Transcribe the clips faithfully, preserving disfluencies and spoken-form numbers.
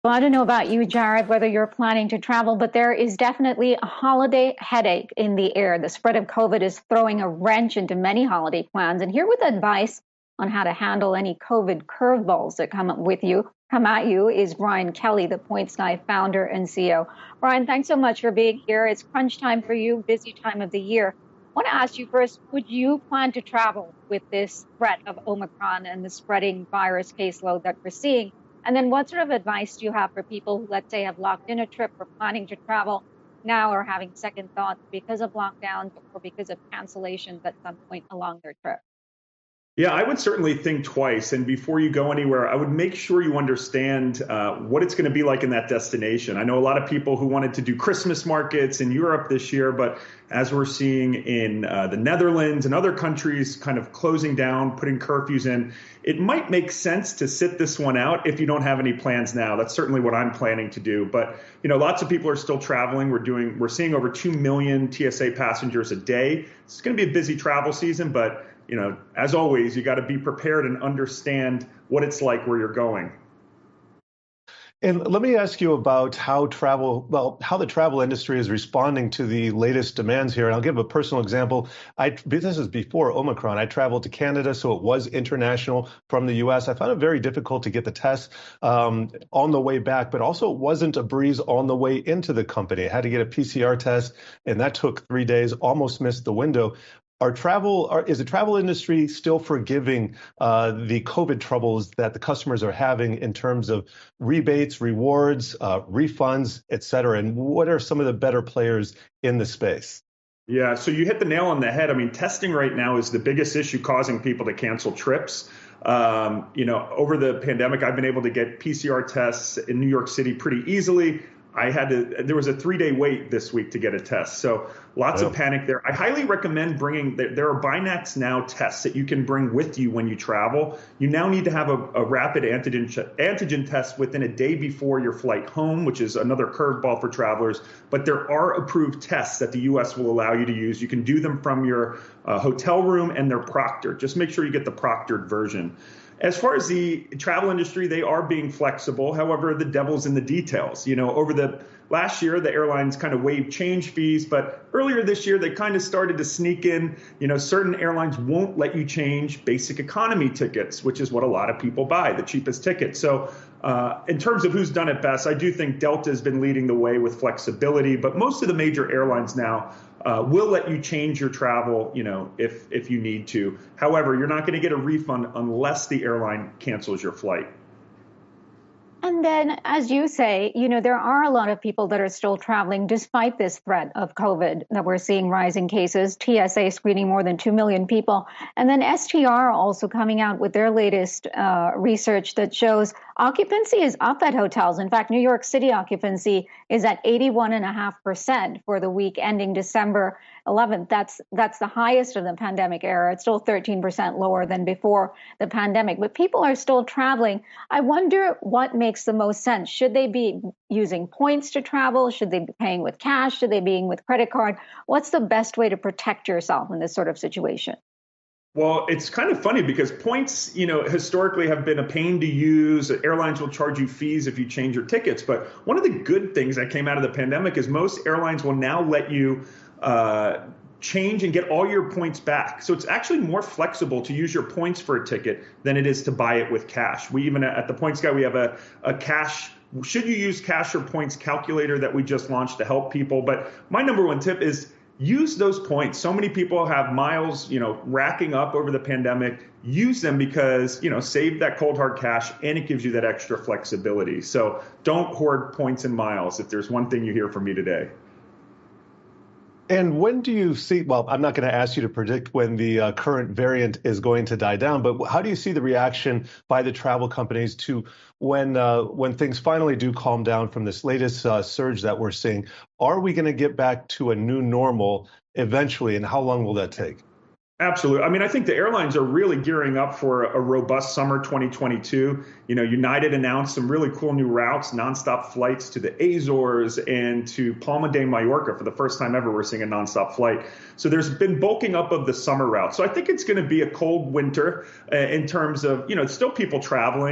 Well, I don't know about you, Jared, whether you're planning to travel, but there is definitely a holiday headache in the air. The spread of COVID is throwing a wrench into many holiday plans. And here with advice on how to handle any COVID curveballs that come up with you, come at you, is Ryan Kelly, the Points Guy founder and C E O. Ryan, thanks so much for being here. It's crunch time for you, busy time of the year. I want to ask you first, would you plan to travel with this threat of Omicron and the spreading virus caseload that we're seeing? And then what sort of advice do you have for people who, let's say, have locked in a trip or planning to travel now are having second thoughts because of lockdowns or because of cancellations at some point along their trip? Yeah, I would certainly think twice. And before you go anywhere, I would make sure you understand uh, what it's going to be like in that destination. I know a lot of people who wanted to do Christmas markets in Europe this year, but as we're seeing in uh, the Netherlands and other countries kind of closing down, putting curfews in, it might make sense to sit this one out if you don't have any plans now. That's certainly what I'm planning to do. But, you know, lots of people are still traveling. We're doing, we're seeing over two million T S A passengers a day. It's going to be a busy travel season, but you know, as always, you got to be prepared and understand what it's like where you're going. And let me ask you about how travel, well, how the travel industry is responding to the latest demands here. And I'll give a personal example. I, this is before Omicron. I traveled to Canada, so it was international from the U S. I found it very difficult to get the test um, on the way back, but also it wasn't a breeze on the way into the company. I had to get a P C R test, and that took three days, almost missed the window. Are travel, are, is the travel industry still forgiving uh, the COVID troubles that the customers are having in terms of rebates, rewards, uh, refunds, et cetera? And what are some of the better players in the space? Yeah, so you hit the nail on the head. I mean, testing right now is the biggest issue causing people to cancel trips. Um, you know, over the pandemic, I've been able to get P C R tests in New York City pretty easily. I had to, there was a three day wait this week to get a test. So lots oh. of panic there. I highly recommend bringing, there are Binax Now tests that you can bring with you when you travel. You now need to have a, a rapid antigen, antigen test within a day before your flight home, which is another curveball for travelers. But there are approved tests that the U S will allow you to use. You can do them from your uh, hotel room, and they're proctored. Just make sure you get the proctored version. As far as the travel industry, they are being flexible. However, the devil's in the details. You know, over the last year, the airlines kind of waived change fees, but earlier this year, they kind of started to sneak in, you know, certain airlines won't let you change basic economy tickets, which is what a lot of people buy, the cheapest ticket. So uh, in terms of who's done it best, I do think Delta has been leading the way with flexibility, but most of the major airlines now Uh, will let you change your travel, you know, if if you need to. However, you're not going to get a refund unless the airline cancels your flight. And then, as you say, you know, there are a lot of people that are still traveling despite this threat of COVID that we're seeing rising cases, T S A screening more than two million people. And then S T R also coming out with their latest uh, research that shows occupancy is up at hotels. In fact, New York City occupancy is at eighty-one point five percent for the week ending December eleventh. That's that's the highest of the pandemic era. It's still thirteen percent lower than before the pandemic, but people are still traveling. I wonder what makes the most sense. Should they be using points to travel? Should they be paying with cash? Should they be paying with credit card? What's the best way to protect yourself in this sort of situation? Well, it's kind of funny because points, you know, historically have been a pain to use. Airlines will charge you fees if you change your tickets. But one of the good things that came out of the pandemic is most airlines will now let you uh, change and get all your points back. So it's actually more flexible to use your points for a ticket than it is to buy it with cash. We even at the Points Guy, we have a, a cash, should you use cash or points calculator that we just launched to help people. But my number one tip is use those points. So many people have miles, you know, racking up over the pandemic. Use them because, you know, save that cold hard cash and it gives you that extra flexibility. So don't hoard points and miles if there's one thing you hear from me today. And when do you see, well, I'm not going to ask you to predict when the uh, current variant is going to die down, but how do you see the reaction by the travel companies to when uh, when things finally do calm down from this latest uh, surge that we're seeing? Are we going to get back to a new normal eventually, and how long will that take? Absolutely. I mean, I think the airlines are really gearing up for a robust summer twenty twenty-two. You know, United announced some really cool new routes, nonstop flights to the Azores and to Palma de Mallorca. For the first time ever, we're seeing a nonstop flight. So there's been bulking up of the summer route. So I think it's going to be a cold winter uh, in terms of, you know, it's still people traveling.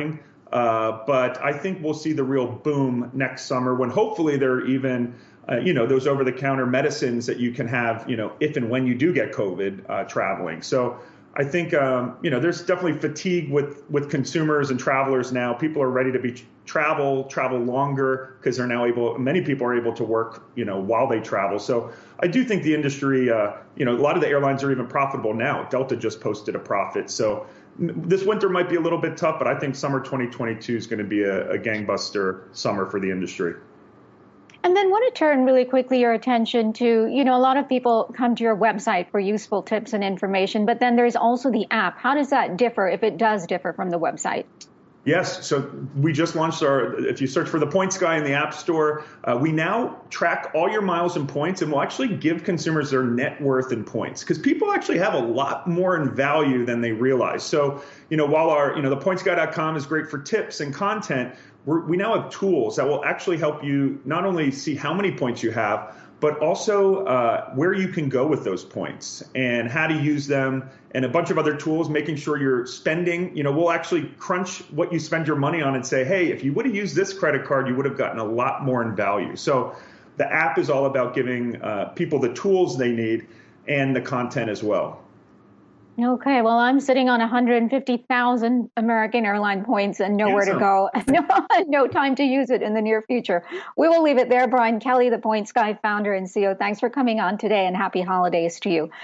Uh, but I think we'll see the real boom next summer when hopefully there are even, uh, you know, those over-the-counter medicines that you can have, you know, if and when you do get COVID uh, traveling. So I think, um, you know, there's definitely fatigue with, with consumers and travelers now. People are ready to be travel, travel longer because they're now able, many people are able to work, you know, while they travel. So I do think the industry, uh, you know, a lot of the airlines are even profitable now. Delta just posted a profit. So this winter might be a little bit tough, but I think summer twenty twenty-two is going to be a, a gangbuster summer for the industry. And then want to turn really quickly your attention to, you know, a lot of people come to your website for useful tips and information, but then there's also the app. How does that differ, if it does differ from the website? Yes. So we just launched our, if you search for the Points Guy in the App Store, uh, we now track all your miles and points, and we'll actually give consumers their net worth in points because people actually have a lot more in value than they realize. So, you know, while our, you know, the points guy dot com is great for tips and content, we're, we now have tools that will actually help you not only see how many points you have, but also uh, where you can go with those points and how to use them and a bunch of other tools, making sure you're spending, you know, we'll actually crunch what you spend your money on and say, hey, if you would have used this credit card, you would have gotten a lot more in value. So the app is all about giving uh, people the tools they need and the content as well. Okay, well, I'm sitting on one hundred fifty thousand American airline points and nowhere to go. No, no time to use it in the near future. We will leave it there. Brian Kelly, the Points Guy founder and C E O, thanks for coming on today, and happy holidays to you.